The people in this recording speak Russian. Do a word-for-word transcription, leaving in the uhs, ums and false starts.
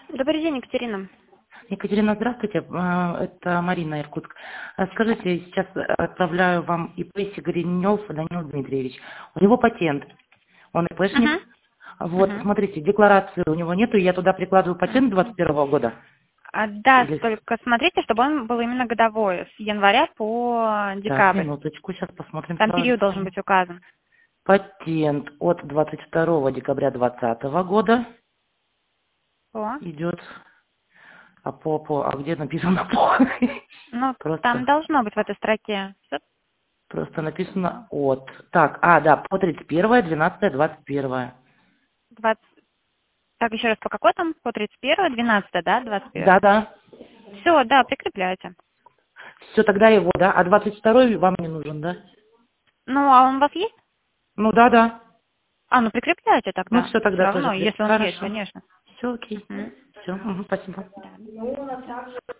Добрый день, Екатерина. Екатерина, здравствуйте. А, Это Марина, Иркутск. А, Скажите, сейчас отправляю вам ИП Сигаринев Данил Дмитриевич. У него патент. Он ИПшник. Угу. Вот, Угу. смотрите, декларации у него нету, и я туда прикладываю патент двадцать первого года. А, да, Или... только смотрите, чтобы он был именно годовой, с января по Так, декабрь. минуточку, сейчас посмотрим Там сразу. период должен быть указан. Патент от двадцать второго декабря двадцатого года О. идет. А по, по, а где написано по? Ну, там Просто. должно быть в этой строке. Всё? Просто написано от. Так, а, да, по тридцать первое, двенадцатое, двадцать первое. двадцать. Так, еще раз, по какой там? По тридцать первое, двенадцатое, да, двадцать первое. Да-да. Все, да, прикрепляйте. Все, тогда его, да? А двадцать второй вам не нужен, да? Ну, а он у вас есть? Ну, да-да. А, ну прикрепляйте Ну, тогда. все Все тогда тоже. равно, при- если он есть, Хорошо. конечно. Все окей. Мгм. Все, спасибо. Да.